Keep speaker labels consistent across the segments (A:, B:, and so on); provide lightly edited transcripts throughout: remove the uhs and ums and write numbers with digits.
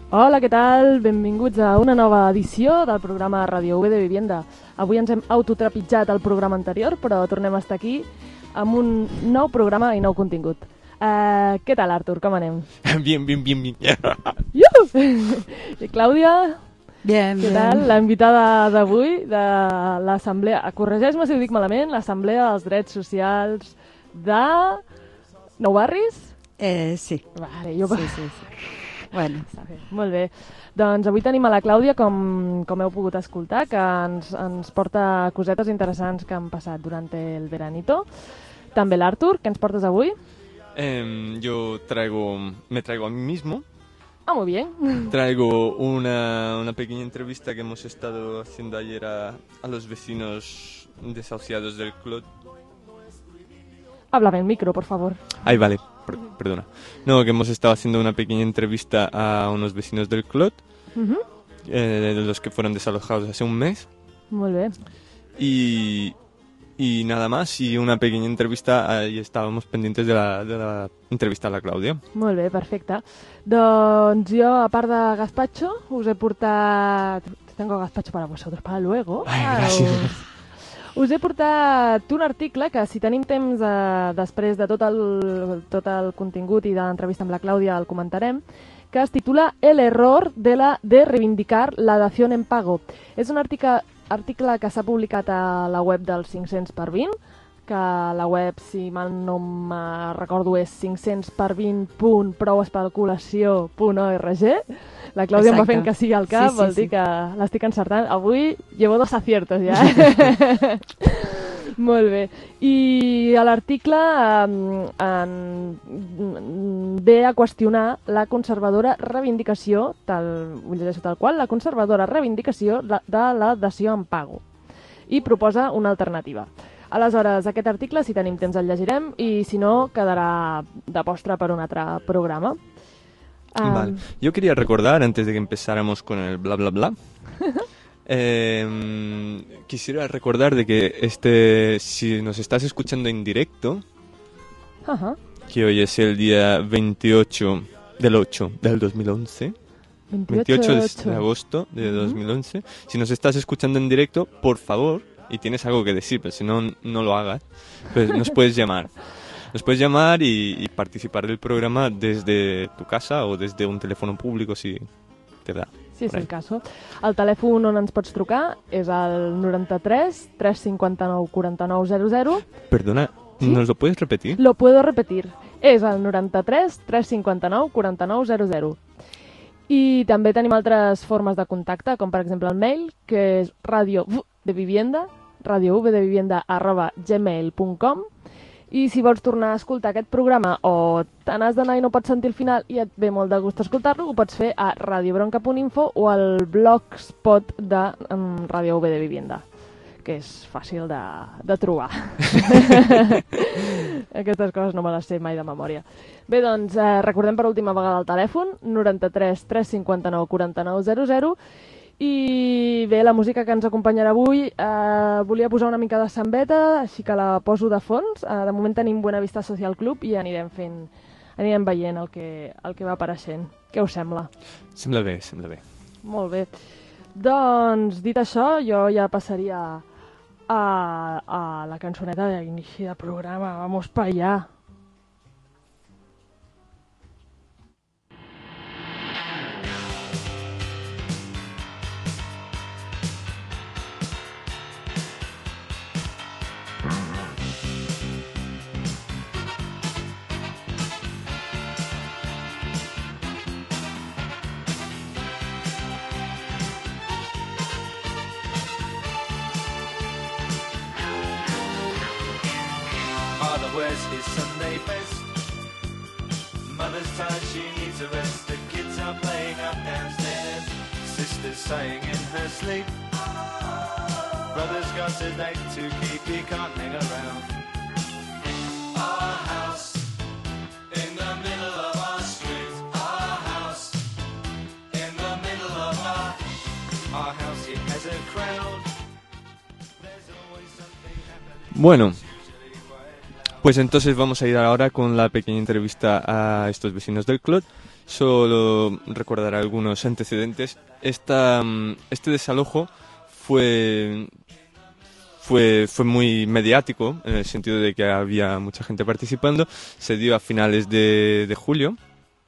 A: Hola, què tal? Benvinguts a una nova edició del programa Ràdio V de Vivienda. Avui ens hem autotrepitjat el programa anterior, però tornem a estar aquí amb un nou programa i nou contingut. Què tal, Artur? Com anem?
B: Bien.
A: I Clàudia?
C: Bien,
A: què tal? La invitada d'avui de l'Assemblea... Corregeix-me si ho dic malament, l'Assemblea dels Drets Socials de... Nou Barris?
C: Sí.
A: Vale,
C: Sí. Bueno,
A: molt bé. Doncs avui tenim a la Clàudia, com heu pogut escoltar, que ens porta cosetes interessants que han passat durant el veranito. També l'Artur, què ens portes avui?
B: Yo me traigo a mí mismo.
A: Ah, muy bien.
B: Traigo una pequeña entrevista que hemos estado haciendo ayer a los vecinos desahuciados del Clot.
A: Háblame el micro, por favor.
B: Ay, vale, perdona. No, que hemos estado haciendo una pequeña entrevista a unos vecinos del Clot, de los que fueron desalojados hace un mes.
A: Molt bé.
B: Y nada más, y una pequeña entrevista, y estábamos pendientes de la entrevista a la Claudia.
A: Molt bé, perfecte. Doncs jo, a part de gazpacho, us he portat... Tengo gazpacho para vosotros, para luego.
B: Ay, gràcies.
A: Us he portat un article que, si tenim temps després de tot el contingut i de l'entrevista amb la Clàudia, el comentarem, que es titula El error de reivindicar la dación en pago. És un article que s'ha publicat a la web del 500x20, que la web, si mal no me recordo, és 500x20.prouespeculació.org. La Clàudia em va fent que sí al cap, vol dir que l'estic encertant. Avui llevo 2 aciertos ja. Molt bé. I l'article ve a qüestionar la conservadora reivindicació, ho llegeixo tal qual, la conservadora reivindicació de la dació en pago. I proposa una alternativa. Aleshores, aquest article, si tenim temps, el llegirem, i si no, quedarà de postre per un altre programa.
B: Vale. Yo quería recordar, antes de que empezáramos con el bla bla bla, quisiera recordar de que si nos estás escuchando en directo, que hoy es el día 28 del 2011, 28 de agosto de 2011, si nos estás escuchando en directo, por favor, y tienes algo que decir, pero si no, no lo hagas, pues nos puedes llamar. Nos puedes llamar y participar del programa desde tu casa o desde un teléfono público si te da.
A: Si és el cas. El telèfon on ens pots trucar és el 93 359 4900.
B: Perdona,
A: ¿Sí?
B: ¿nos lo puedes repetir?
A: Lo puedo repetir. És el 93 359 4900. I també tenim altres formes de contacte, com per exemple el mail, que és radiovdevivienda@gmail.com. I si vols tornar a escoltar aquest programa o te n'has d'anar i no pots sentir el final i et ve molt de gust escoltar-lo, ho pots fer a radiobronca.info o al blogspot de Ràdio V de Vivienda, que és fàcil de trobar. Aquestes coses no me les sé mai de memòria. Bé, doncs, recordem per última vegada el telèfon, 93 359 4900. I bé, la música que ens acompanyarà avui, volia posar una mica de sambeta, així que la poso de fons. De moment tenim Buena Vista Social Club i anirem veient el que va apareixent. Què us sembla?
B: Sembla bé.
A: Molt bé. Doncs, dit això, jo ja passaria a la cançoneta d'inici de programa. Vamos pa allá.
D: Father wears his Sunday best. Mother's tired, she needs a rest. The kids are playing up downstairs. Sister's sighing in her sleep. Brother's got a date to keep, he can't hang around. Our house in the middle of our street. Our house in the middle of our house. It has a crowd. There's always something happening.
B: Bueno, Pues entonces vamos a ir ahora con la pequeña entrevista a estos vecinos del Clot. Solo recordar algunos antecedentes. Este desalojo fue muy mediático, en el sentido de que había mucha gente participando. Se dio a finales de julio.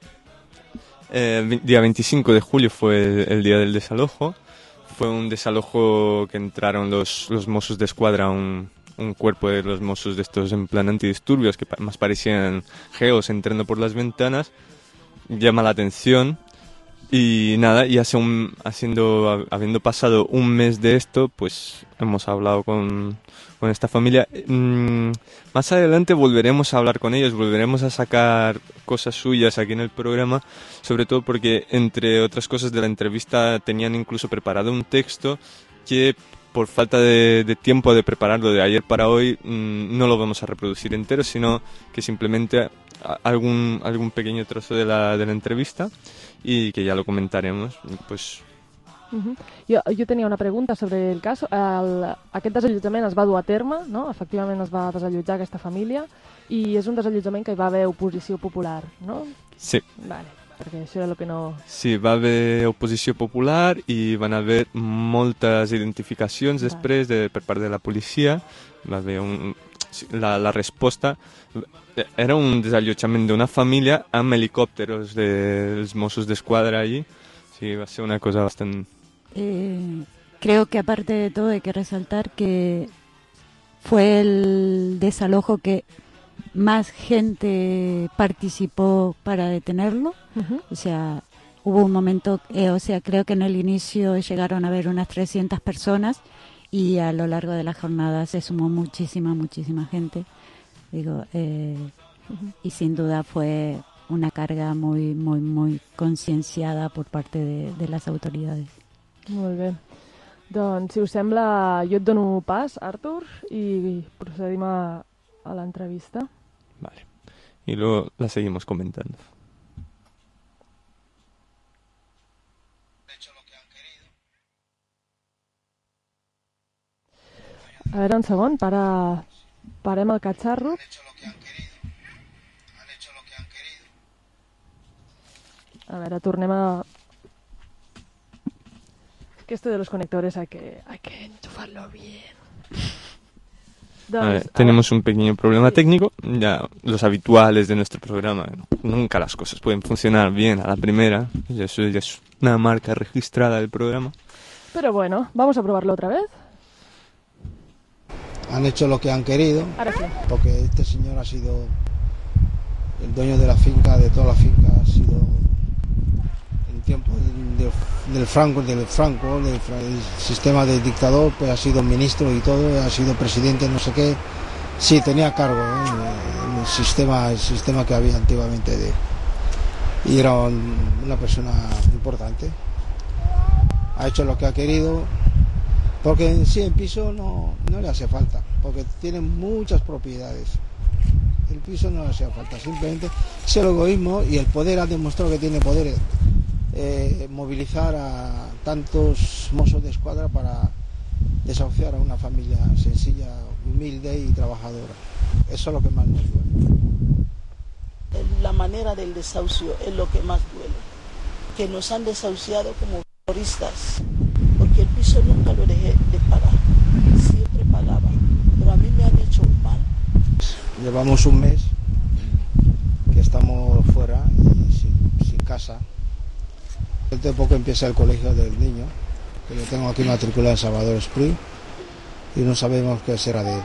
B: Día 25 de julio fue el día del desalojo. Fue un desalojo que entraron los Mossos de Escuadra, un cuerpo de los Mossos de estos en plan antidisturbios, que más parecían geos entrando por las ventanas. Llama la atención. Y nada, y habiendo pasado un mes de esto, pues hemos hablado con esta familia. Más adelante volveremos a hablar con ellos, volveremos a sacar cosas suyas aquí en el programa, sobre todo porque, entre otras cosas de la entrevista, tenían incluso preparado un texto que, por falta de tiempo de prepararlo de ayer para hoy, no lo vamos a reproducir entero, sino que simplemente algún pequeño trozo de la entrevista, i que ja lo comentaremos. Pues...
A: Jo tenia una pregunta sobre el cas. Aquest desallotjament es va dur a terme, no? Efectivament es va desallotjar aquesta família, i és un desallotjament que hi va haver oposició popular, no?
B: Sí.
A: Vale, perquè això era el que no...
B: Sí, va haver oposició popular i van haver moltes identificacions després per part de la policia. Va haver la resposta... Era un desallotjament d'una família amb helicòpteros dels Mossos d'Esquadra allí. Sí, va ser una cosa bastante...
C: Creo que aparte de todo hay que resaltar que fue el desalojo que más gente participó para detenerlo. O sea, hubo un momento, creo que en el inicio llegaron a haber unas 300 personas y a lo largo de la jornada se sumó muchísima gente. Digo, y sin duda fue una carga muy concienciada por parte de las autoridades.
A: Molt bé. Doncs, si us sembla, jo et dono pas, Artur, i procedim a l'entrevista.
B: Vale. Y luego la seguimos comentando.
A: A veure, un segon, parem el catxarro. A veure, tornem a... Que esto de los conectores hay que enchufarlo bien.
B: A ver, tenemos un pequeño problema técnico, ya los habituales de nuestro programa. Nunca las cosas pueden funcionar bien a la primera, eso ya es una marca registrada del programa.
A: Pero bueno, vamos a probarlo otra vez.
E: Han hecho lo que han querido,
A: Ahora sí.
E: Porque este señor ha sido el dueño de la finca, de toda la finca, ha sido en tiempo del sistema de dictador, pues ha sido ministro y todo, ha sido presidente, no sé qué. Sí, tenía cargo el sistema que había antiguamente y era una persona importante. Ha hecho lo que ha querido, porque en sí el piso no le hace falta, porque tiene muchas propiedades. El piso no le hacía falta, simplemente es el egoísmo, y el poder ha demostrado que tiene poder. Movilizar a tantos Mossos de Escuadra para desahuciar a una familia sencilla, humilde y trabajadora. Eso es lo que más nos duele.
F: La manera del desahucio es lo que más duele, que nos han desahuciado como terroristas, porque el piso nunca lo dejé de pagar, siempre pagaba, pero a mí me han hecho un mal.
E: Llevamos un mes que estamos fuera y sin casa. Dentro de poco empieza el colegio del niño, que lo tengo aquí matriculado en Salvador Spring, y no sabemos qué será de él.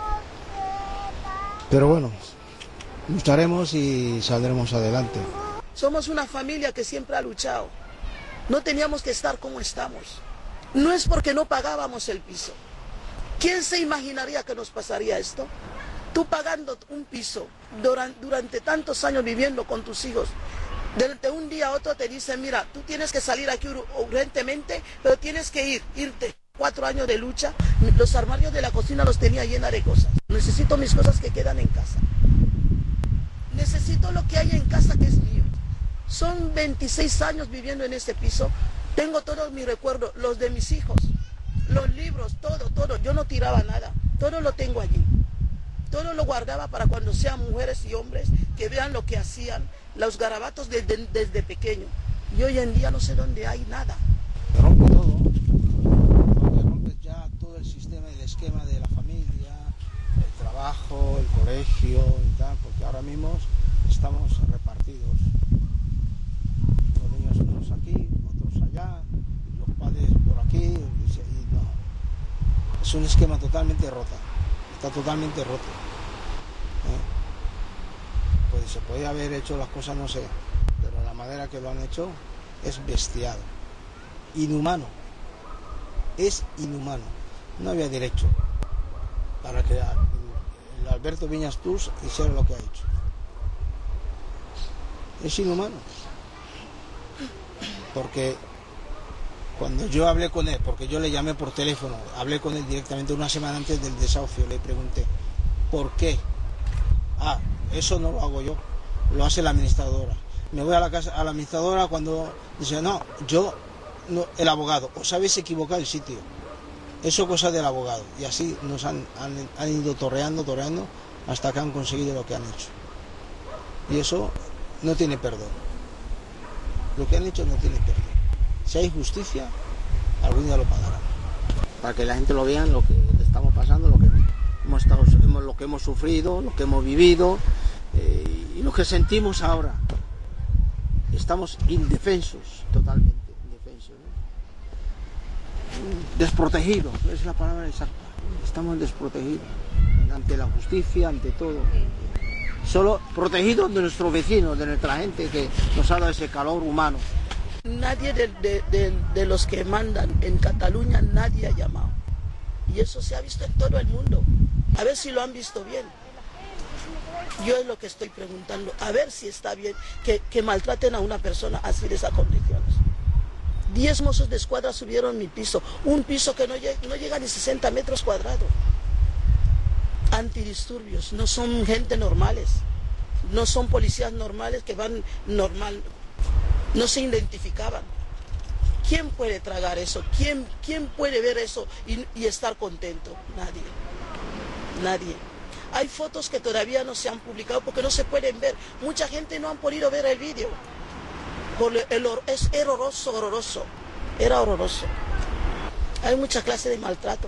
E: Pero bueno, lucharemos y saldremos adelante.
F: Somos una familia que siempre ha luchado. No teníamos que estar como estamos. No es porque no pagábamos el piso. ¿Quién se imaginaría que nos pasaría esto? Tú pagando un piso durante tantos años viviendo con tus hijos. De un día a otro te dicen, mira, tú tienes que salir aquí urgentemente, pero tienes que irte. 4 años de lucha, los armarios de la cocina los tenía llena de cosas. Necesito mis cosas que quedan en casa. Necesito lo que hay en casa que es mío. Son 26 años viviendo en este piso. Tengo todos mis recuerdos, los de mis hijos, los libros, todo. Yo no tiraba nada. Todo lo tengo allí. todo lo guardaba para cuando sean mujeres y hombres que vean lo que hacían, los garabatos desde pequeño. Y hoy en día no sé dónde hay nada.
E: Se rompe todo, porque rompes ya todo el sistema, el esquema de la familia, el trabajo, el colegio y tal, porque ahora mismo estamos repartidos. Los niños unos aquí, otros allá, los padres por aquí, y no. Es un esquema totalmente roto, está totalmente roto. Pues se podía haber hecho las cosas, no sé, pero la manera que lo han hecho es bestial, inhumano, es inhumano. No había derecho para que el Alberto Viñas Tours hiciera lo que ha hecho. Es inhumano, porque cuando yo hablé con él, porque yo le llamé por teléfono, hablé con él directamente una semana antes del desahucio, le pregunté, ¿por qué? Eso no lo hago yo, lo hace la administradora. Me voy a la casa, a la administradora cuando dice, no, el abogado, os habéis equivocado el sitio. Eso es cosa del abogado. Y así nos han ido torreando, hasta que han conseguido lo que han hecho. Y eso no tiene perdón. Lo que han hecho no tiene perdón. Si hay justicia, algún día lo pagarán. Para que la gente lo vea, lo que le estamos pasando, lo que hemos sufrido, lo que hemos vivido y lo que sentimos ahora. Estamos indefensos, totalmente indefensos, ¿no? Desprotegidos, es la palabra exacta. Estamos desprotegidos ante la justicia, ante todo. Solo protegidos de nuestros vecinos, de nuestra gente que nos ha dado ese calor humano.
F: Nadie de los que mandan en Cataluña, nadie ha llamado. Y eso se ha visto en todo el mundo. A ver si lo han visto bien. Yo es lo que estoy preguntando, a ver si está bien que maltraten a una persona así de esas condiciones. 10 mozos de escuadra subieron mi piso, un piso que no llega ni 60 metros cuadrados. Antidisturbios, no son gente normales, no son policías normales que van normal, no se identificaban. ¿Quién puede tragar eso? ¿Quién puede ver eso y estar contento? Nadie. Hay fotos que todavía no se han publicado porque no se pueden ver. Mucha gente no han podido ver el vídeo. Era horroroso. Hay mucha clase de maltrato.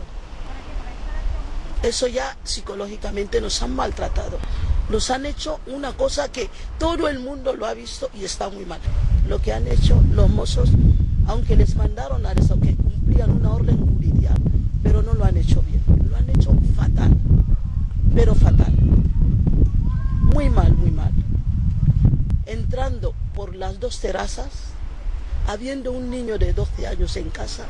F: Eso ya psicológicamente nos han maltratado. Nos han hecho una cosa que todo el mundo lo ha visto y está muy mal. Lo que han hecho los mozos, aunque les mandaron a eso, que cumplían una orden judicial, pero no lo han hecho bien. Lo han hecho fatal. Pero fatal, muy mal, entrando por las 2 terrazas, habiendo un niño de 12 años en casa,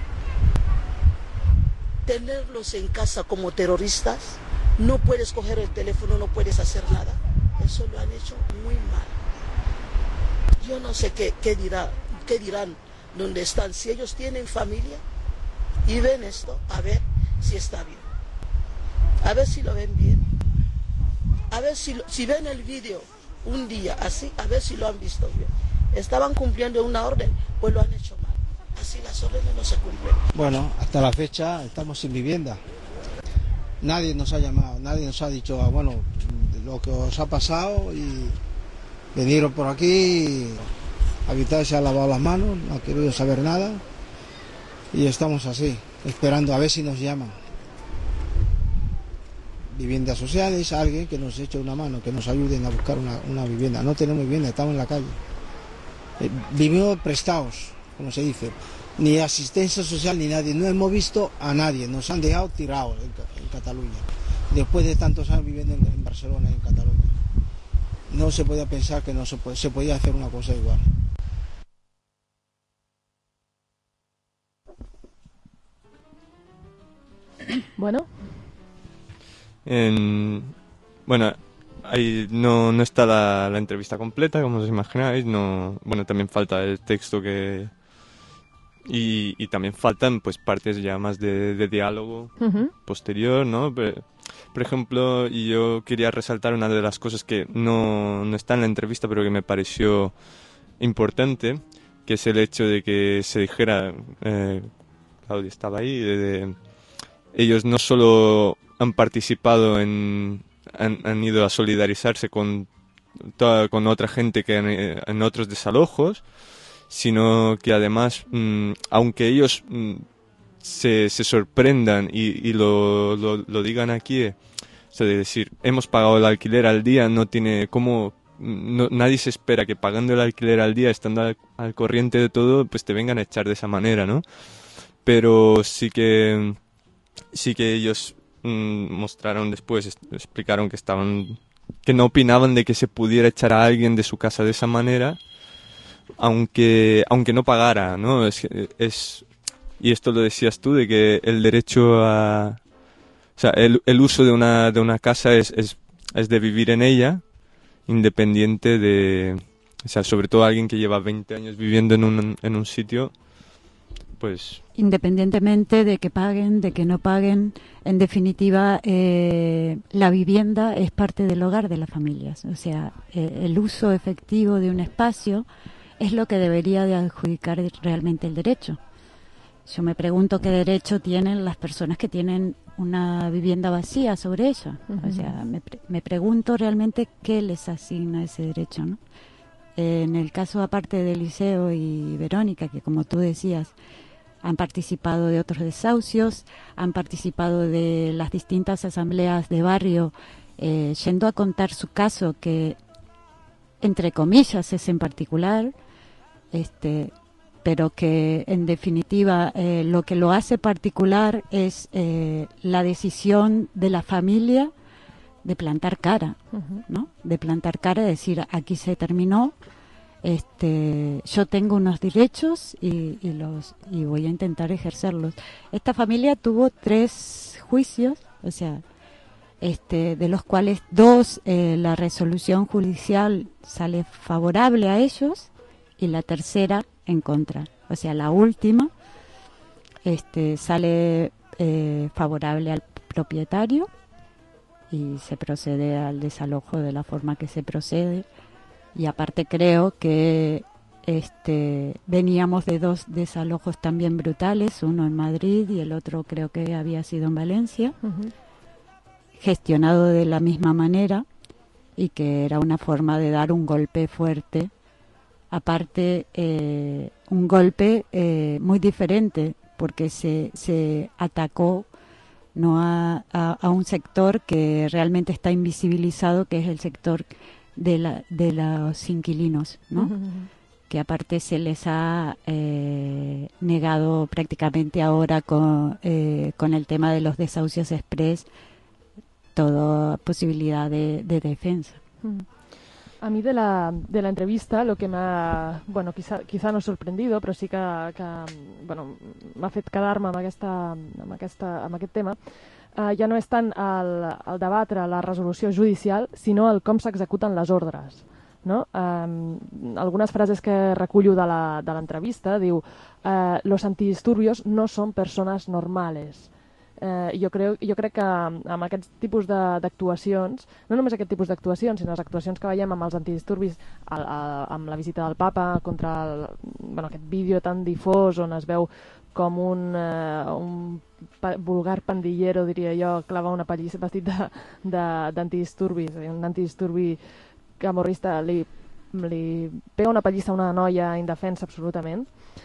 F: tenerlos en casa como terroristas, no puedes coger el teléfono, no puedes hacer nada, eso lo han hecho muy mal. Yo no sé qué dirán donde están, si ellos tienen familia y ven esto, a ver si está bien, a ver si lo ven bien. A ver si ven el vídeo un día así, a ver si lo han visto bien. Estaban cumpliendo una orden, pues lo han hecho mal. Así las órdenes no se cumplen.
E: Bueno, hasta la fecha estamos sin vivienda. Nadie nos ha llamado, nadie nos ha dicho, bueno, lo que os ha pasado y vinieron por aquí, Habitat se ha lavado las manos, no ha querido saber nada y estamos así, esperando a ver si nos llaman. Viviendas sociales, alguien que nos eche una mano, que nos ayuden a buscar una vivienda. No tenemos vivienda, estamos en la calle. Vivimos prestados, como se dice. Ni asistencia social ni nadie. No hemos visto a nadie. Nos han dejado tirados en Cataluña. Después de tantos años viviendo en Barcelona y en Cataluña. No se podía pensar que no se podía hacer una cosa igual.
A: Bueno.
B: Bueno, ahí no está la entrevista completa, como os imagináis. No, bueno, también falta el texto y también faltan pues partes ya más de diálogo posterior, ¿no? Por ejemplo, yo quería resaltar una de las cosas que no está en la entrevista, pero que me pareció importante, que es el hecho de que se dijera, Claudia estaba ahí, ellos no solo han participado en han ido a solidarizarse con otra gente que en otros desalojos, sino que además, aunque ellos se sorprendan y lo digan aquí, o sea, de decir, hemos pagado el alquiler al día, no tiene como... nadie se espera que pagando el alquiler al día, estando al corriente de todo, pues te vengan a echar de esa manera, ¿no? Pero sí que ellos mostraron después, explicaron que no opinaban de que se pudiera echar a alguien de su casa de esa manera, aunque no pagara, ¿no? Y esto lo decías tú, de que el derecho o sea, el uso de una casa es de vivir en ella, independiente de... O sea, sobre todo alguien que lleva 20 años viviendo en un sitio, pues...
C: Independientemente de que paguen, de que no paguen, en definitiva, la vivienda es parte del hogar de las familias. O sea, el uso efectivo de un espacio es lo que debería de adjudicar realmente el derecho. Yo me pregunto qué derecho tienen las personas que tienen una vivienda vacía sobre ella. O sea, me pregunto realmente qué les asigna ese derecho, ¿no? En el caso aparte de Eliseo y Verónica, que como tú decías, han participado de otros desahucios, han participado de las distintas asambleas de barrio, yendo a contar su caso, que entre comillas es en particular, pero que en definitiva lo que lo hace particular es la decisión de la familia de plantar cara, ¿no? De plantar cara, de decir, aquí se terminó, yo tengo unos derechos y voy a intentar ejercerlos. Esta familia tuvo 3 juicios, o sea, de los cuales 2 la resolución judicial sale favorable a ellos y la tercera en contra. O sea, la última sale favorable al propietario y se procede al desalojo de la forma que se procede. Y aparte creo que veníamos de 2 desalojos también brutales, uno en Madrid y el otro creo que había sido en Valencia, gestionado de la misma manera, y que era una forma de dar un golpe fuerte. Aparte, un golpe muy diferente, porque se atacó no a un sector que realmente está invisibilizado, que es el sector de los inquilinos, ¿no? Que aparte se les ha negado prácticamente ahora con el tema de los desahucios express toda posibilidad de defensa.
A: A mí de la entrevista lo que bueno, quizá no sorprendido, però sí que bueno, m'ha fet quedar-me amb aquest tema, ja no és tant el debatre la resolució judicial, sinó el com s'executen les ordres, no? Algunes frases que recullo de l'entrevista diu los antidisturbios no son personas normales. Jo crec que amb aquests tipus d'actuacions, no només aquest tipus d'actuacions, sinó les actuacions que veiem amb els antidisturbis, amb la visita del papa, contra aquest vídeo tan difós on es veu com un vulgar pandillero, diria jo, clava una pallissa vestit d'antidisturbis, un antidisturbi camorrista li pega una pallissa a una noia indefensa absolutament.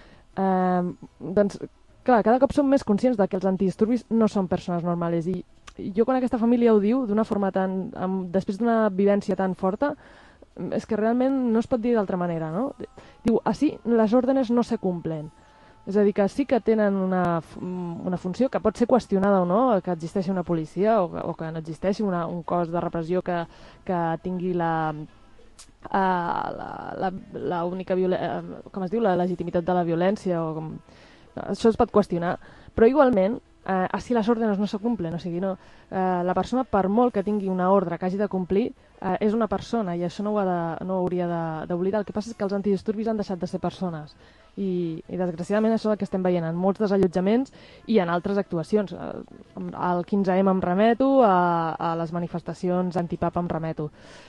A: Doncs clar, cada cop som més conscients de que els antidisturbis no són persones normals, i jo quan aquesta família ho diu d'una forma tan... després d'una vivència tan forta, és que realment no es pot dir d'altra manera, no? Diu, així les ordres no se cumplen. És a dir, que sí que tenen una funció que pot ser qüestionada o no, que existeixi una policia o que no existeixi un cos de repressió que tingui la única com es diu, la legitimitat de la violència o com... Això es pot qüestionar, però igualment, si les ordres no se cumplen, o sigui, la persona, per molt que tingui una ordre que hagi de complir, és una persona i això no hauria d'oblidar. El que passa és que els antidisturbis han deixat de ser persones i desgraciadament això és el que estem veient en molts desallotjaments i en altres actuacions. Al 15M em remeto, a les manifestacions antipapa em remeto.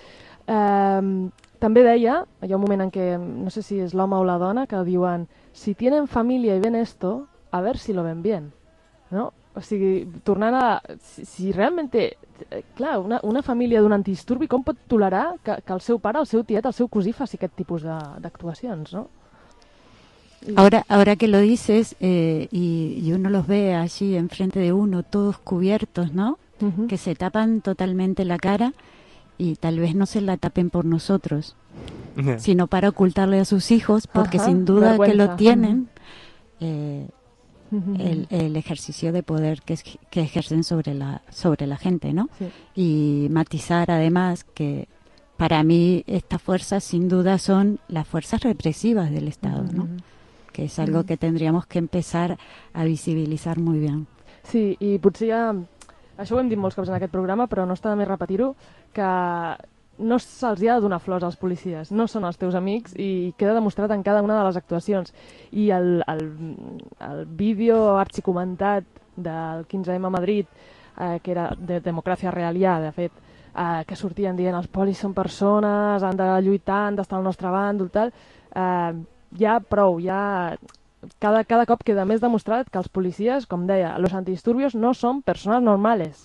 A: També deia, hi ha un moment en què, no sé si és l'home o la dona, que diuen, si tienen familia y ven esto, a ver si lo ven bien, ¿no? O sigui, tornant a... Si realment té... Clar, una família d'un antidisturbi com pot tolerar que el seu pare, el seu tiet, el seu cosí faci aquest tipus d'actuacions, no?
C: Ahora que lo dices, y uno los ve allí enfrente de uno, todos cubiertos, ¿no?
A: Uh-huh.
C: Que se tapan totalmente la cara y tal vez no se la tapen por nosotros, sino para ocultarle a sus hijos, porque
A: Ajá,
C: sin duda que
A: vergüenza.
C: lo tienen,
A: Uh-huh.
C: el ejercicio de poder que ejercen sobre la gente, ¿no?
A: Sí.
C: Y matizar además que para mí estas fuerzas sin duda son las fuerzas represivas del Estado, ¿no?
A: Uh-huh.
C: Que és algo que tendríamos que empezar a visibilitzar muy bien.
A: Sí, i potser ja... Això ho hem dit molts cops en aquest programa, però no està de més repetir-ho, que no se'ls ha de donar flors als policies, no són els teus amics i queda demostrat en cada una de les actuacions. I el vídeo arxicomentat del 15M a Madrid, que era de Democràcia Real ja, de fet, que sortien dient els polis són persones, han de lluitar, han d'estar al nostre bàndol, tal... ja prou, ja... Cada cop queda més demostrat que els policies, com deia, los antidisturbios no son personas normales.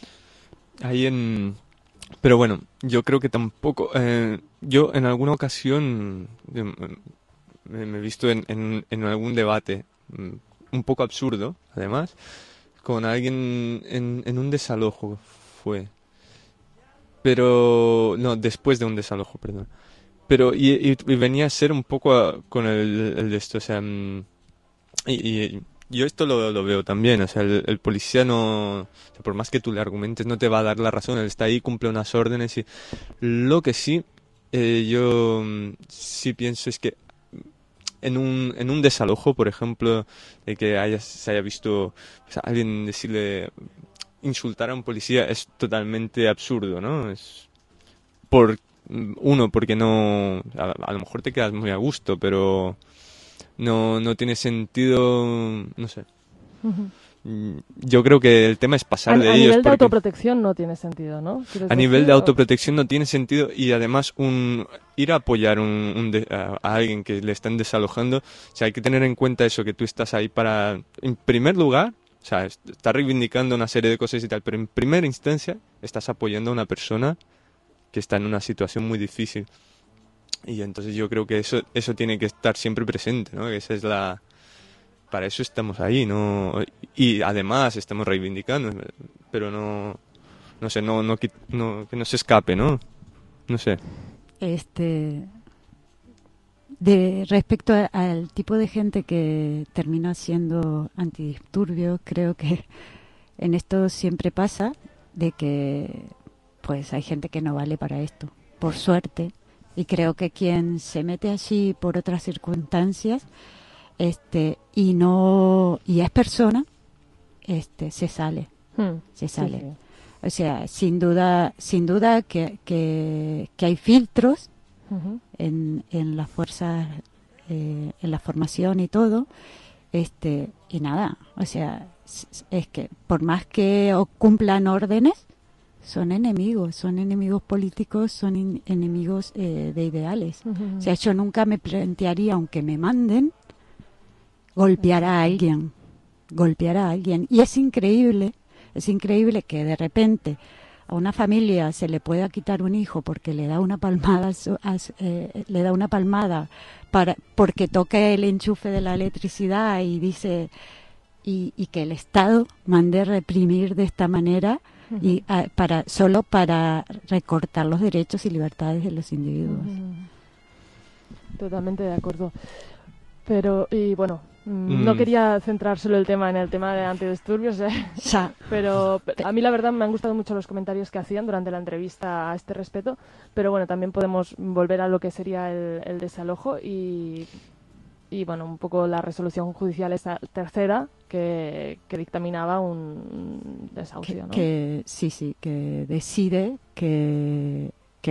B: Pero bueno, yo creo que tampoco... yo en alguna ocasión me he visto en algún debate un poco absurdo, además, con alguien en un desalojo fue. Pero... No, después de un desalojo, perdón. Pero y venía a ser un poco con el de esto, o sea, y yo esto lo veo también, o sea, el policía no, o sea, por más que tú le argumentes, no te va a dar la razón, él está ahí, cumple unas órdenes y lo que sí, yo sí pienso es que en un desalojo, por ejemplo, de que se haya visto pues, a alguien decirle, insultar a un policía es totalmente absurdo, ¿no? Es porque no... A lo mejor te quedas muy a gusto, pero no tiene sentido... No sé.
A: Uh-huh.
B: Yo creo que el tema es pasar de ellos.
A: A nivel de
B: porque
A: autoprotección no tiene sentido, ¿no?
B: A nivel de autoprotección no tiene sentido y además ir a apoyar a alguien que le están desalojando, o sea, hay que tener en cuenta eso, que tú estás ahí para, en primer lugar, o sea, estás reivindicando una serie de cosas y tal, pero en primera instancia estás apoyando a una persona que está en una situación muy difícil. Y entonces yo creo que eso tiene que estar siempre presente, ¿no? Que esa es para eso estamos ahí, ¿no? Y además estamos reivindicando, pero no sé, que no se escape, ¿no? No sé.
C: Respecto al tipo de gente que termina siendo antidisturbios, creo que en esto siempre pasa de que pues hay gente que no vale para esto, por suerte, y creo que quien se mete allí por otras circunstancias y es persona, se sale.
A: Sí.
C: O sea, sin duda que hay filtros
A: Uh-huh.
C: en las fuerzas, en la formación y todo, y nada, o sea, es que por más que cumplan órdenes, son enemigos políticos, son enemigos de ideales.
A: Uh-huh.
C: O sea, yo nunca me plantearía, aunque me manden, golpear a alguien. Y es increíble que de repente a una familia se le pueda quitar un hijo porque le da una palmada, porque toca el enchufe de la electricidad y dice y que el Estado mande reprimir de esta manera. Uh-huh. Y solo para recortar los derechos y libertades de los individuos.
A: Totalmente de acuerdo. Pero, y bueno, no quería centrar solo el tema en el tema de antidisturbios, pero a mí la verdad me han gustado mucho los comentarios que hacían durante la entrevista a este respecto, pero bueno, también podemos volver a lo que sería el desalojo y bueno, un poco la resolución judicial esta tercera que dictaminaba un desahucio, ¿no?
C: Sí, que decide que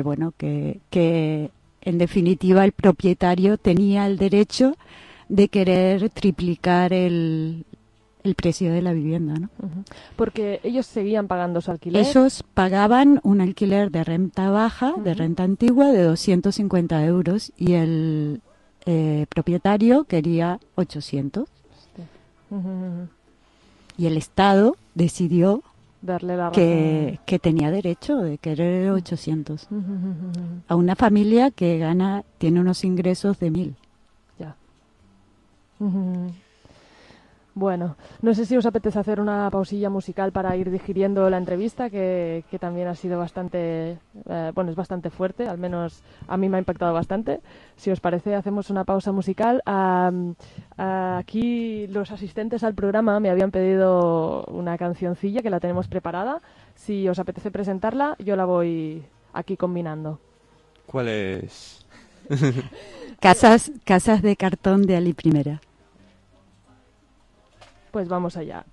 C: en definitiva el propietario tenía el derecho de querer triplicar el precio de la vivienda, ¿no?
A: Uh-huh. Porque ellos seguían pagando su alquiler.
C: Ellos pagaban un alquiler de renta baja, uh-huh, de renta antigua, de 250 euros y el propietario quería 800.
A: Uh-huh.
C: Y el Estado decidió
A: Darle la razón.
C: que tenía derecho de querer 800 a una familia que tiene unos ingresos de 1000.
A: Ya. Bueno, no sé si os apetece hacer una pausilla musical para ir digiriendo la entrevista, que también ha sido bastante, bueno, es bastante fuerte, al menos a mí me ha impactado bastante. Si os parece, hacemos una pausa musical. Aquí los asistentes al programa me habían pedido una cancioncilla que la tenemos preparada. Si os apetece presentarla, yo la voy aquí combinando.
B: ¿Cuál es?
C: Casas de cartón de Ali Primera.
A: Pues vamos allá.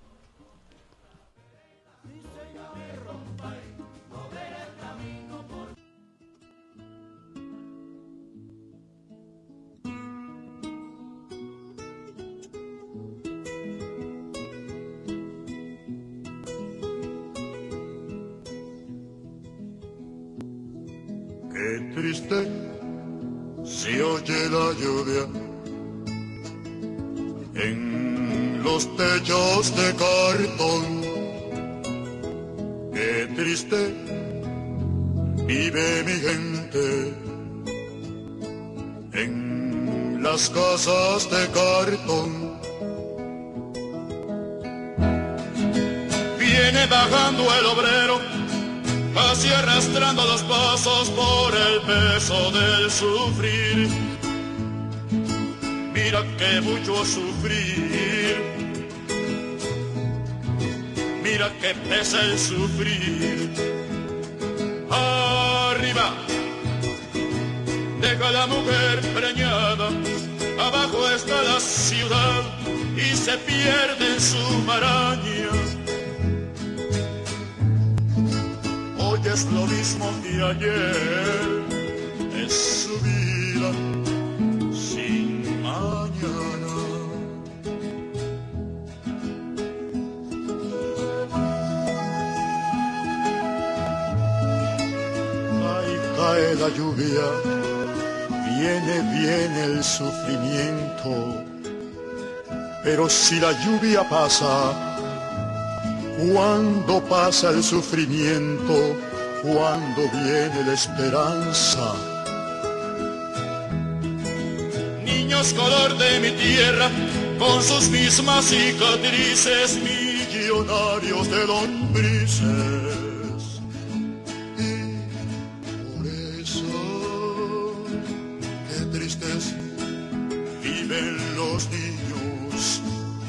G: Qué triste se oye la lluvia en los techos de cartón. Qué triste vive mi gente en las casas de cartón. Viene bajando el obrero, casi arrastrando los pasos por el peso del sufrir. Mira que mucho sufrir, mira que pesa el sufrir. Arriba, deja la mujer preñada, abajo está la ciudad y se pierde en su maraña. Hoy es lo mismo que ayer, es su vida sin mañana. Ahí cae la lluvia, viene el sufrimiento, pero si la lluvia pasa, cuando pasa el sufrimiento, cuando viene la esperanza. Niños color de mi tierra, con sus mismas cicatrices, millonarios de lombrices. Y por eso, qué tristes viven los niños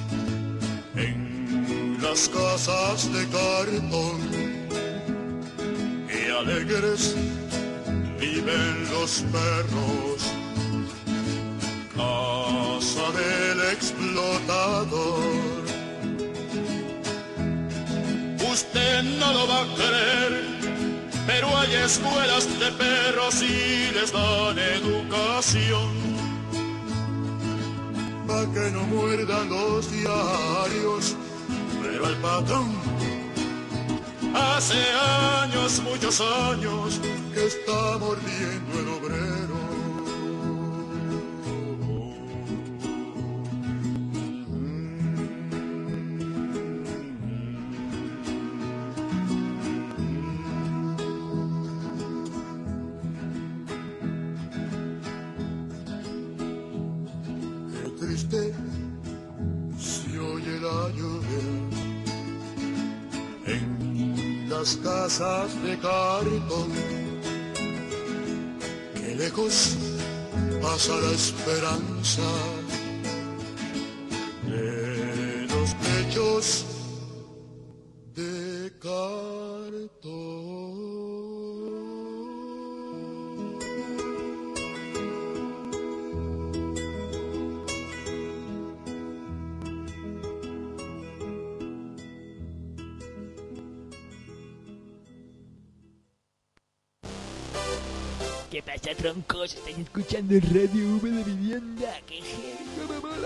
G: en las casas de cartón, y alegres viven los perros, casa del explotador. Usted no lo va a creer, pero hay escuelas de perros y les dan educación, pa' que no muerdan los diarios. Pero el patrón, hace años, muchos años, que está mordiendo el obrero. Qué triste se oye la lluvia en las casas de cartón. Qué lejos pasa la esperanza de los techos de cartón.
H: ¿Qué pasa, troncos? ¿Estáis escuchando Radio V de Vivienda? ¡Qué heavy! ¡Me mola!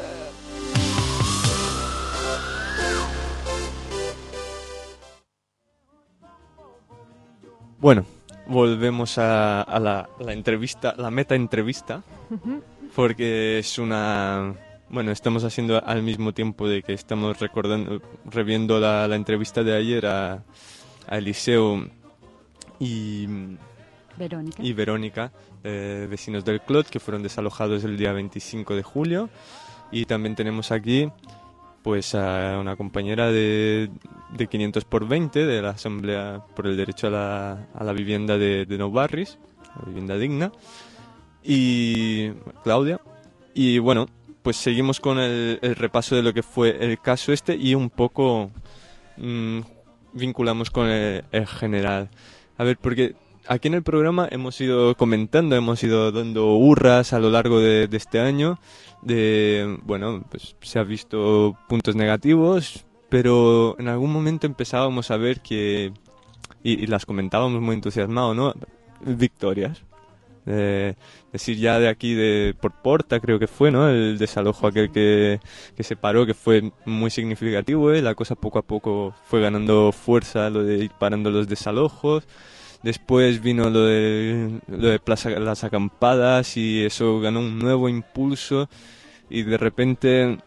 B: Bueno, volvemos a la entrevista, la meta entrevista, porque es una Bueno, estamos haciendo al mismo tiempo de que estamos reviendo la entrevista de ayer a Eliseo y Verónica, vecinos del Clot, que fueron desalojados el día 25 de julio. Y también tenemos aquí pues a una compañera de 500 por 20 de la Asamblea por el Derecho a la Vivienda de Nou Barris, la vivienda digna, y Claudia. Y bueno, pues seguimos con el repaso de lo que fue el caso este y un poco vinculamos con el general. A ver, porque aquí en el programa hemos ido comentando, hemos ido dando hurras a lo largo de este año. Bueno, pues se ha visto puntos negativos, pero en algún momento empezábamos a ver que, y las comentábamos muy entusiasmados, ¿no? Victorias. Decir ya de aquí, por Porta, creo que fue, ¿no? El desalojo aquel que se paró, que fue muy significativo, ¿eh? La cosa poco a poco fue ganando fuerza, lo de ir parando los desalojos. Después vino lo de las acampadas y eso ganó un nuevo impulso y de repente,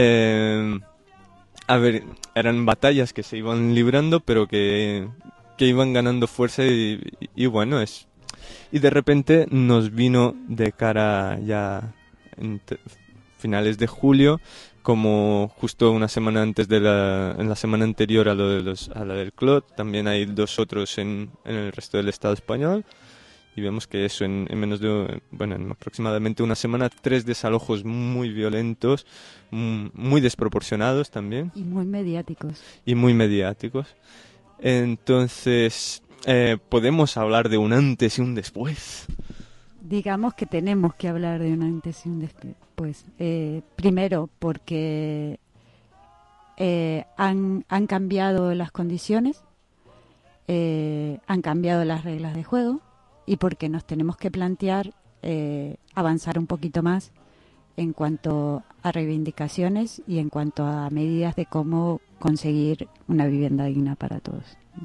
B: a ver, eran batallas que se iban librando pero que iban ganando fuerza y bueno, y de repente nos vino de cara ya en finales de julio, como justo una semana antes en la semana anterior a la del Clot, también hay 2 otros en el resto del Estado español, y vemos que eso en menos de, bueno, en aproximadamente una semana, 3 desalojos muy violentos, muy desproporcionados también.
C: Y muy mediáticos.
B: Entonces, ¿podemos hablar de un antes y un después?
C: Digamos que tenemos que hablar de un antes y un después. Primero, porque han cambiado las condiciones, han cambiado las reglas de juego y porque nos tenemos que plantear avanzar un poquito más en cuanto a reivindicaciones y en cuanto a medidas de cómo conseguir una vivienda digna para todos.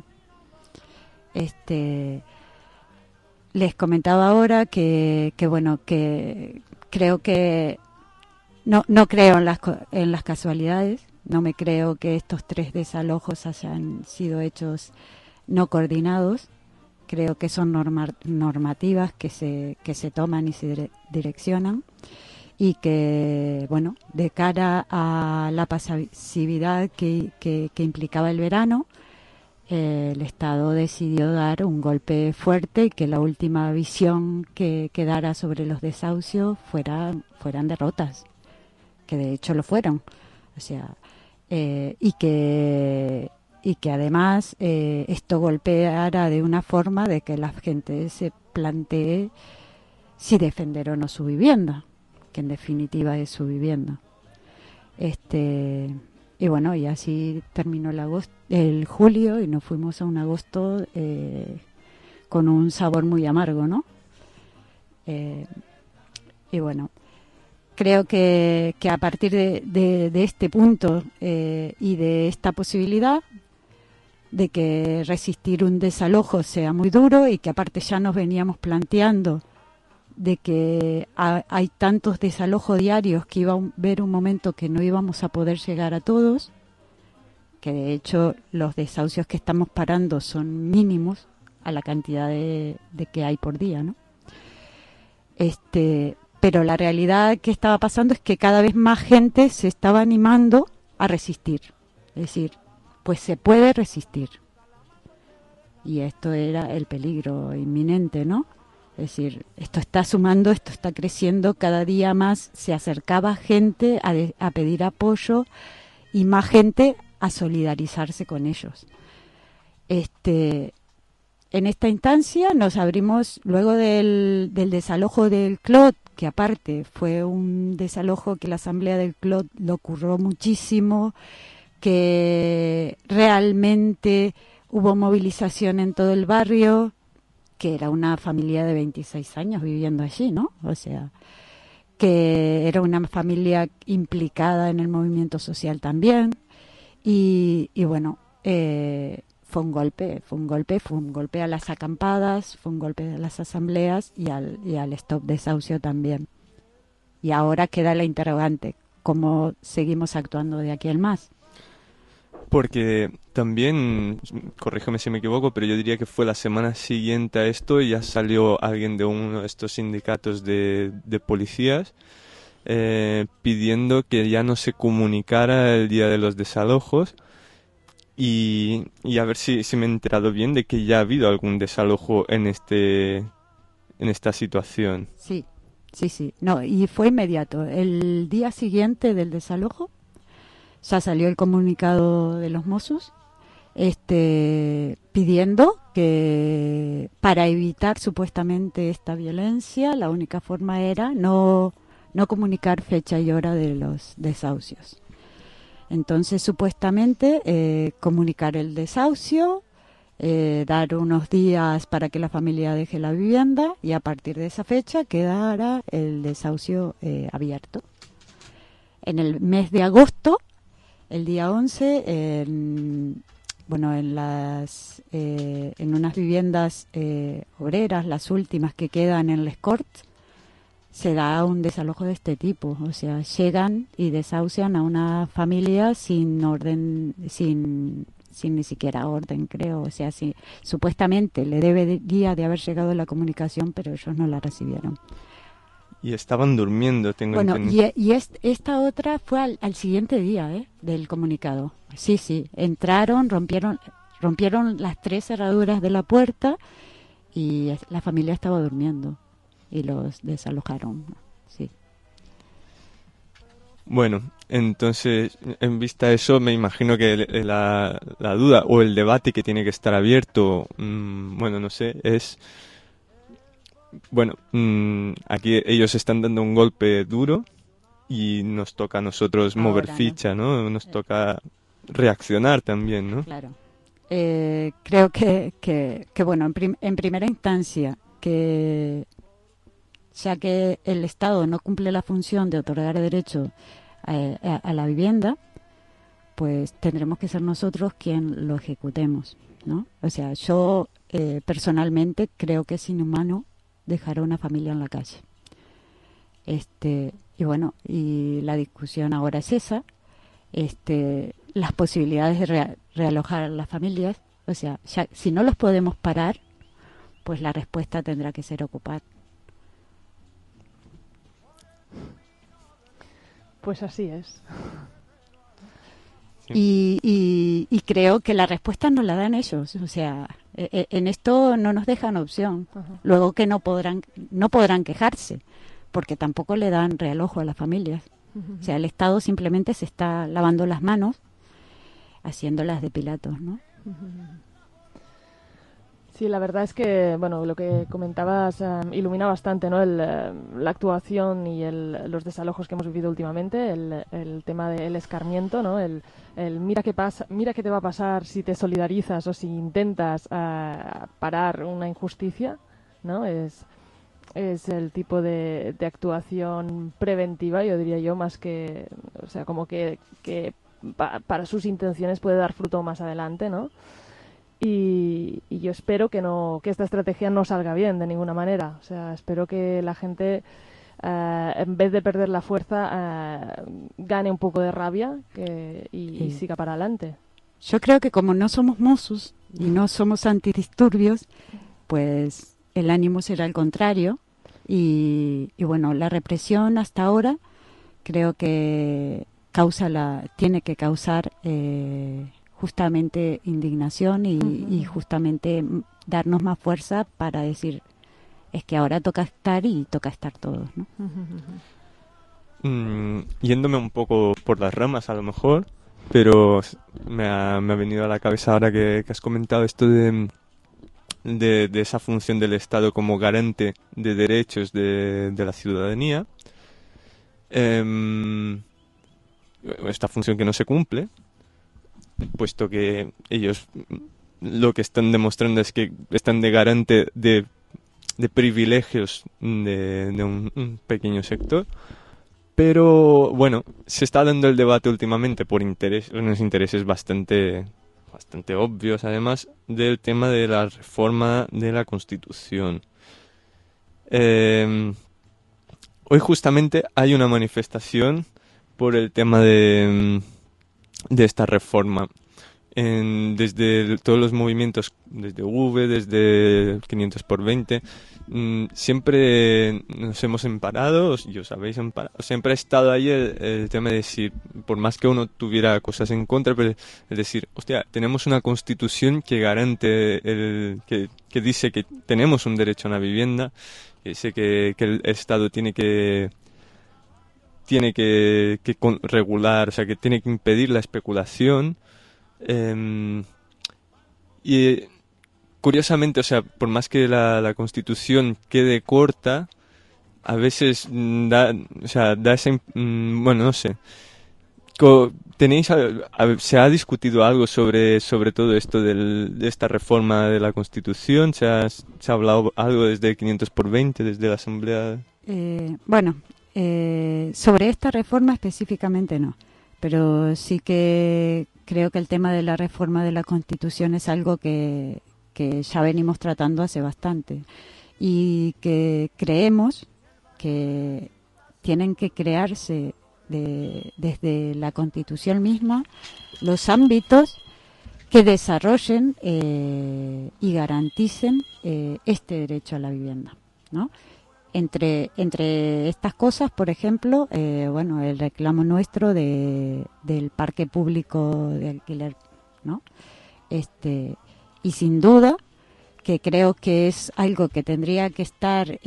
C: Les comentaba ahora que bueno, que creo que no creo en las casualidades, no me creo que estos 3 desalojos hayan sido hechos no coordinados. Creo que son normativas que se toman y se direccionan y que, bueno, de cara a la pasividad que implicaba el verano, el Estado decidió dar un golpe fuerte y que la última visión que quedara sobre los desahucios fueran derrotas, que de hecho lo fueron. O sea, y que además esto golpeara de una forma de que la gente se plantee si defender o no su vivienda, que en definitiva es su vivienda. Y bueno, y así terminó el julio y nos fuimos a un agosto con un sabor muy amargo, ¿no? Y bueno, creo que a partir de este punto y de esta posibilidad de que resistir un desalojo sea muy duro y que aparte ya nos veníamos planteando de que hay tantos desalojos diarios que iba a haber un momento que no íbamos a poder llegar a todos, que de hecho los desahucios que estamos parando son mínimos a la cantidad de que hay por día, ¿no? Pero la realidad que estaba pasando es que cada vez más gente se estaba animando a resistir, es decir, pues se puede resistir. Y esto era el peligro inminente, ¿no? Es decir, esto está sumando, esto está creciendo, cada día más se acercaba gente a pedir apoyo y más gente a solidarizarse con ellos. En esta instancia nos abrimos, luego del desalojo del Clot, que aparte fue un desalojo que la Asamblea del Clot lo curró muchísimo, que realmente hubo movilización en todo el barrio, que era una familia de 26 años viviendo allí, ¿no? O sea, que era una familia implicada en el movimiento social también. Y bueno, fue un golpe a las acampadas, fue un golpe a las asambleas y al stop desahucio también. Y ahora queda la interrogante, cómo seguimos actuando de aquí en más.
B: Porque también, corrígeme si me equivoco, pero yo diría que fue la semana siguiente a esto y ya salió alguien de uno de estos sindicatos de policías pidiendo que ya no se comunicara el día de los desalojos y a ver si me he enterado bien de que ya ha habido algún desalojo en esta situación.
C: Sí. No, y fue inmediato. El día siguiente del desalojo ya salió el comunicado de los Mossos pidiendo que para evitar supuestamente esta violencia la única forma era no comunicar fecha y hora de los desahucios. Entonces supuestamente comunicar el desahucio, dar unos días para que la familia deje la vivienda y a partir de esa fecha quedara el desahucio abierto. En el mes de agosto, el día 11, en unas viviendas obreras, las últimas que quedan en Les Corts, se da un desalojo de este tipo. O sea, llegan y desahucian a una familia sin orden, sin ni siquiera orden, creo. O sea, supuestamente le debería de haber llegado la comunicación, pero ellos no la recibieron.
B: Y estaban durmiendo, tengo entendido.
C: Bueno, y esta otra fue al siguiente día del comunicado. Sí, entraron, rompieron las 3 cerraduras de la puerta y la familia estaba durmiendo y los desalojaron. Sí.
B: Bueno, entonces, en vista de eso, me imagino que la duda o el debate que tiene que estar abierto, bueno, no sé, es... Bueno, aquí ellos están dando un golpe duro y nos toca a nosotros mover ficha, ¿no? Nos toca reaccionar también, ¿no?
C: Claro. Creo que bueno, en primera instancia, que ya que el Estado no cumple la función de otorgar derecho a la vivienda, pues tendremos que ser nosotros quien lo ejecutemos, ¿no? O sea, yo personalmente creo que es inhumano dejar a una familia en la calle. Y bueno, y la discusión ahora es esa, las posibilidades de realojar a las familias, o sea, ya, si no los podemos parar, pues la respuesta tendrá que ser ocupar.
A: Pues así es.
C: Y creo que la respuesta nos la dan ellos, o sea, en esto no nos dejan opción.
A: Ajá.
C: Luego que no podrán quejarse, porque tampoco le dan realojo a las familias. O sea, el Estado simplemente se está lavando las manos, haciéndolas de Pilatos, ¿no?
A: Sí, la verdad es que, bueno, lo que comentabas ilumina bastante, ¿no? La actuación y los desalojos que hemos vivido últimamente, el tema del escarmiento, ¿no? El mira qué pasa, mira qué te va a pasar si te solidarizas o si intentas parar una injusticia, ¿no? Es el tipo de actuación preventiva, yo diría yo, más que, o sea, como que para sus intenciones puede dar fruto más adelante, ¿no? Y yo espero que esta estrategia no salga bien de ninguna manera. O sea, espero que la gente, en vez de perder la fuerza, gane un poco de rabia y siga para adelante.
C: Yo creo que como no somos Mossos y no somos antidisturbios, pues el ánimo será el contrario. Y bueno, la represión hasta ahora creo que tiene que causar justamente indignación y justamente darnos más fuerza para decir, es que ahora toca estar todos, ¿no?
B: Yéndome un poco por las ramas a lo mejor, pero me ha venido a la cabeza ahora que has comentado esto de esa función del Estado como garante de derechos de la ciudadanía, esta función que no se cumple, puesto que ellos lo que están demostrando es que están de garante de privilegios de un pequeño sector. Pero bueno, se está dando el debate últimamente por unos intereses bastante obvios, además, del tema de la reforma de la Constitución. Hoy justamente hay una manifestación por el tema de esta reforma. Desde todos los movimientos, desde V, desde 500 por 20, siempre nos hemos emparado, y os habéis emparado, siempre ha estado ahí el tema de decir, por más que uno tuviera cosas en contra, pero es decir, hostia, tenemos una constitución que garante, que dice que tenemos un derecho a una vivienda, que dice que el Estado tiene que regular, o sea, que tiene que impedir la especulación. Y curiosamente, o sea, por más que la Constitución quede corta, a veces da ese, bueno, no sé. ¿Se ha discutido algo sobre todo esto de esta reforma de la Constitución? ¿Se ha hablado algo desde 500 por 20, desde la Asamblea?
C: Sobre esta reforma específicamente no, pero sí que creo que el tema de la reforma de la Constitución es algo que ya venimos tratando hace bastante y que creemos que tienen que crearse desde la Constitución misma los ámbitos que desarrollen y garanticen este derecho a la vivienda, ¿no? Entre estas cosas, por ejemplo, el reclamo nuestro del parque público de alquiler, ¿no? Y sin duda que creo que es algo que tendría que estar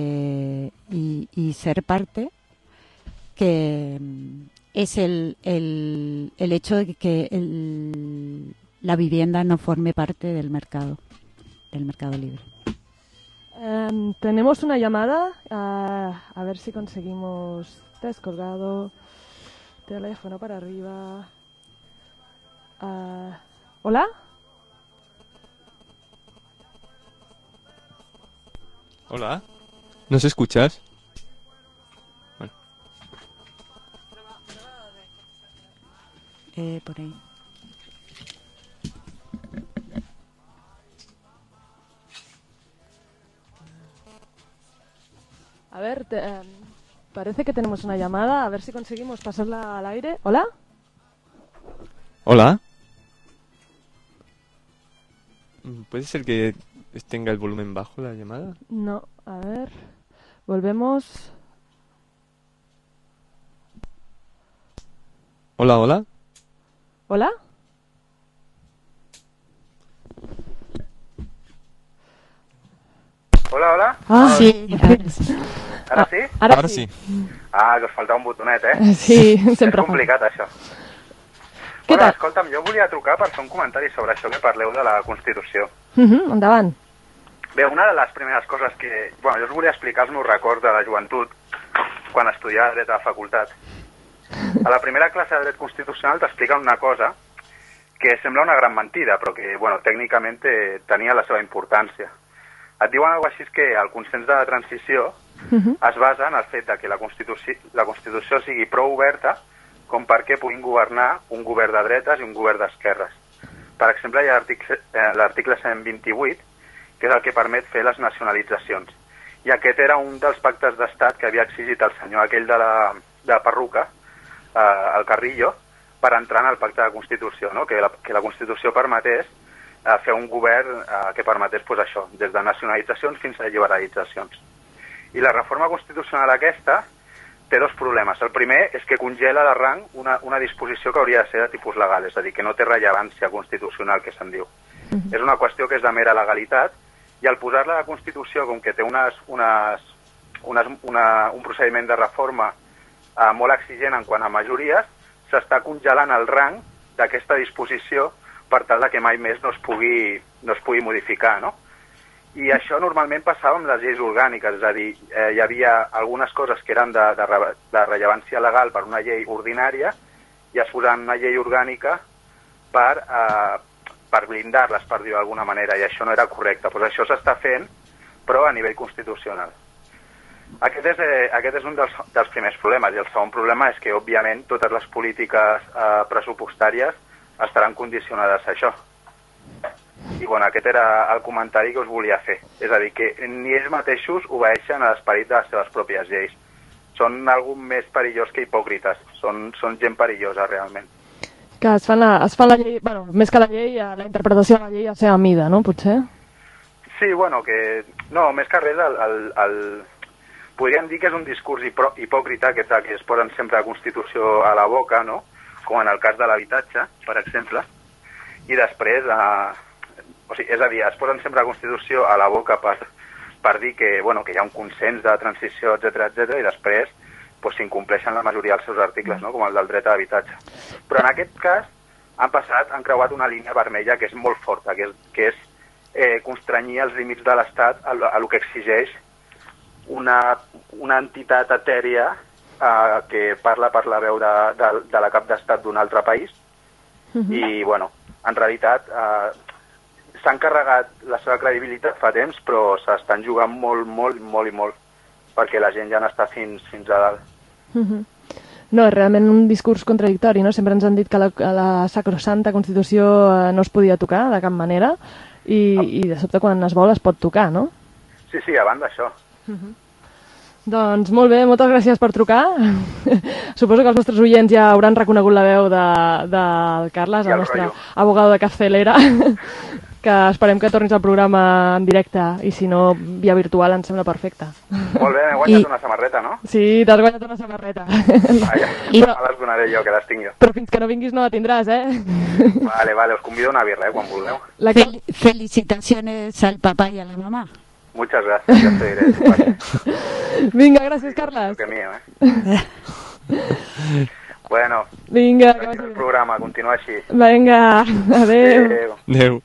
C: y ser parte, que es el hecho de que la vivienda no forme parte del mercado libre.
A: Tenemos una llamada, a ver si conseguimos descolgado, teléfono para arriba. ¿Hola?
B: Hola, ¿nos escuchas? Bueno.
C: Por ahí.
A: A ver, parece que tenemos una llamada, a ver si conseguimos pasarla al aire. ¿Hola?
B: ¿Hola? ¿Puede ser que tenga el volumen bajo la llamada?
A: No, a ver, volvemos.
B: Hola, hola.
A: ¿Hola?
I: Hola, hola.
C: Sí.
I: Ara sí?
B: Ara sí.
I: Que us falta un botonet, eh?
A: Sí, sempre
I: És complicat, això.
A: Què tal?
I: Escolta'm, jo volia trucar per fer un comentari sobre això que parleu de la Constitució.
A: Endavant.
I: Bé, una de les primeres coses que... Bueno, jo us volia explicar els meus records de la joventut quan estudiava dret a la facultat. A la primera classe de dret constitucional t'expliquen una cosa que sembla una gran mentida, però que, bueno, tècnicament tenia la seva importància. Et diuen alguna cosa així que el consens de la transició es basa en el fet de que la Constitució sigui prou oberta com perquè puguin governar un govern de dretes i un govern d'esquerres. Per exemple, hi ha l'article 128, que és el que permet fer les nacionalitzacions. I aquest era un dels pactes d'estat que havia exigit el senyor aquell de la perruca, el Carrillo, per entrar en el pacte de Constitució, no? Que la Constitució permetés fer un govern que permetés pues, això, des de nacionalitzacions fins a liberalitzacions. I la reforma constitucional aquesta té dos problemes. El primer és que congela de rang una disposició que hauria de ser de tipus legal, és a dir, que no té rellevància constitucional, que se'n diu. És una qüestió que és de mera legalitat, i al posar-la a la Constitució, com que té un procediment de reforma molt exigent en quant a majories, s'està congelant el rang d'aquesta disposició per tal que mai més no es pugui modificar, no? I això normalment passava amb les lleis orgàniques, és a dir, hi havia algunes coses que eren de rellevància legal per una llei ordinària i es posaven una llei orgànica per blindar-les, per dir-ho d'alguna manera, i això no era correcte. Doncs això s'està fent, però a nivell constitucional. Aquest és un dels primers problemes, i el segon problema és que, òbviament, totes les polítiques pressupostàries estaran condicionades a això. I bueno, aquest era el comentari que us volia fer. És a dir, que ni ells mateixos obeeixen a l'esperit de les seves pròpies lleis. són algú més perillós que hipòcrites. Són gent perillosa, realment.
A: Que es fan la llei, bueno, més que la llei, la interpretació de la llei a la seva mida, no, potser?
I: Sí, bueno, que... No, més que res, podríem dir que és un discurs hipòcrita, que es posen sempre la Constitució a la boca, no? Com en el cas de l'habitatge, per exemple, i després, o sigui, és a dir, es posen sempre la Constitució a la boca per dir que, bueno, que hi ha un consens de transició, etc i després pues, s'incompleixen la majoria dels seus articles, no? Com el del dret a l'habitatge. Però en aquest cas han creuat una línia vermella que és molt forta, que és constranyir els límits de l'Estat a lo que exigeix una entitat etèria que parla per la veu de la cap d'estat d'un altre país i, bueno, en realitat s'han carregat la seva credibilitat fa temps, però s'estan jugant molt, molt, molt i molt perquè la gent ja n'està fins a dalt.
A: No, és realment un discurs contradictori, no? Sempre ens han dit que la sacrosanta Constitució no es podia tocar de cap manera i de sobte quan es vol es pot tocar, no?
I: Sí, abans d'això.
A: Doncs molt bé, moltes gràcies per trucar. Suposo que els nostres oients ja hauran reconegut la veu del Carles, el nostre abogado de capçalera, que esperem que tornis al programa en directe i si no, via virtual ens sembla perfecte.
I: Molt bé, m'he guanyat una samarreta, no?
A: Sí, t'has guanyat una samarreta.
I: Vaja, me les donaré jo, que les tinc jo.
A: Però fins que no vinguis no la tindràs,
I: Vale, us convido a una birra, quan vulgueu.
C: Felicitaciones al papá y a la mamá.
I: Muchas gracias, ya te diré.
A: Vinga, gràcies, Carles.
I: Que mío, Bueno,
A: vinga,
I: que vagi el programa, continua així.
A: Vinga, adéu.
B: Adéu.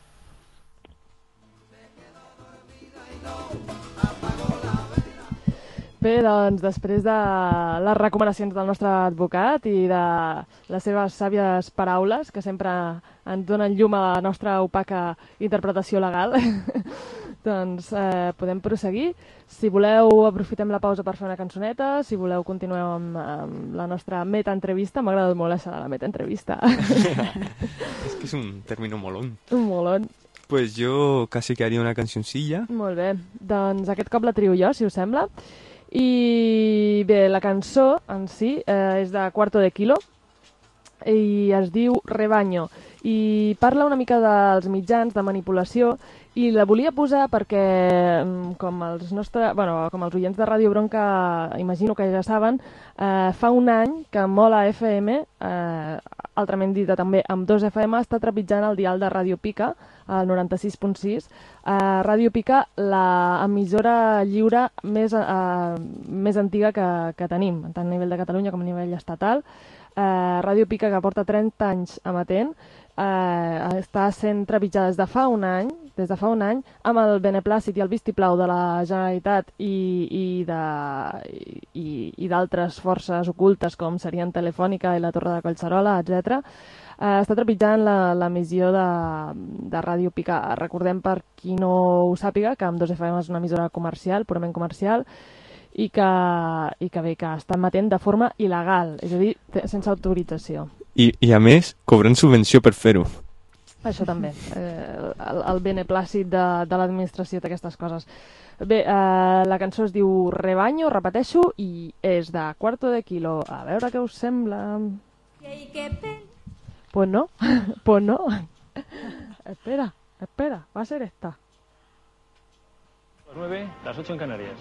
A: Bé, doncs, després de les recomanacions del nostre advocat i de les seves sàvies paraules, que sempre ens donen llum a la nostra opaca interpretació legal, doncs podem proseguir. Si voleu, aprofitem la pausa per fer una cançoneta. Si voleu, continuem amb la nostra meta-entrevista. M'ha agradat molt això de la meta-entrevista.
B: Es que es un término molón.
A: Un molón.
B: Pues yo casi que haría una cancioncilla.
A: Molt bé. Doncs aquest cop la trio jo, si us sembla. I bé, la cançó en si és de Cuarto de Kilo i es diu Rebaño i parla una mica dels mitjans de manipulació i la volia posar perquè com els oients de Ràdio Bronca imagino que ja saben, fa un any que Mola FM, altrament dita també amb 2FM, està trepitjant el dial de Ràdio Pica, al 96.6. Ràdio Pica, l'emissora lliure més antiga que tenim, tant a nivell de Catalunya com a nivell estatal. Ràdio Pica, que porta 30 anys emetent, està sent trepitjada des de fa un any, amb el beneplàcit i el vistiplau de la Generalitat i d'altres forces ocultes com serien Telefònica i la Torre de Collserola, etc. Està trepitjant l'emissió de Ràdio Pica. Recordem, per qui no ho sàpiga, que amb 2FM és una emissora comercial, purament comercial, i que bé, que està emetent de forma il·legal, és a dir, sense autorització.
B: I a més, cobren subvenció per fer-ho.
A: Això també. El beneplàcit de l'administració d'aquestes coses. Bé, la cançó es diu Rebaño, repeteixo, i és de Cuarto de Kilo. A veure què us sembla. Pues no, pues no. Espera, va a ser esta.
J: Las 9, las 8 en Canarias.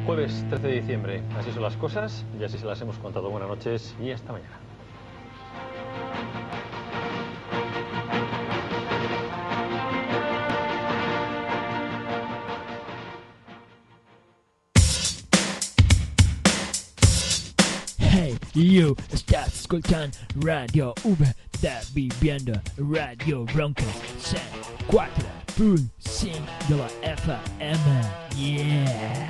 J: Jueves 13 de diciembre. Así son las cosas y así se las hemos contado. Buenas noches y hasta mañana.
H: Hey, you, estás escuchando Radio V de Vivienda, Radio Bronca, 4.5 de la FM, yeah!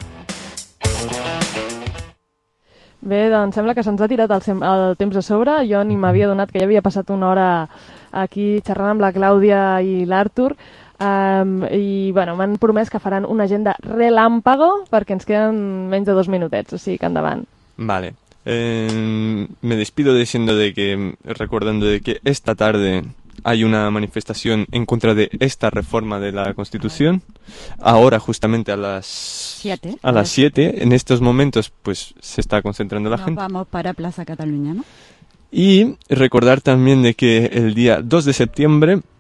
A: Bé, doncs sembla que se'ns ha tirat el temps a sobre. Jo ni m'havia donat que ja havia passat una hora aquí xerrant amb la Clàudia i l'Artur. I bueno, m'han promès que faran una agenda relàmpago perquè ens queden menys de 2 minutets, o sigui que endavant.
B: Vale. Me despido recordando de que esta tarde hay una manifestación en contra de esta reforma de la Constitución. Ahora justamente a las 7. A las 7, en estos momentos pues se está concentrando la gente.
C: Vamos para Plaza Cataluña, ¿no?
B: Y recordar también de que el día 2 de septiembre